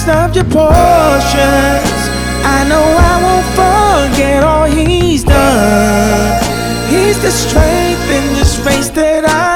of your portions. I know I won't forget all he's done. He's the strength in this race that I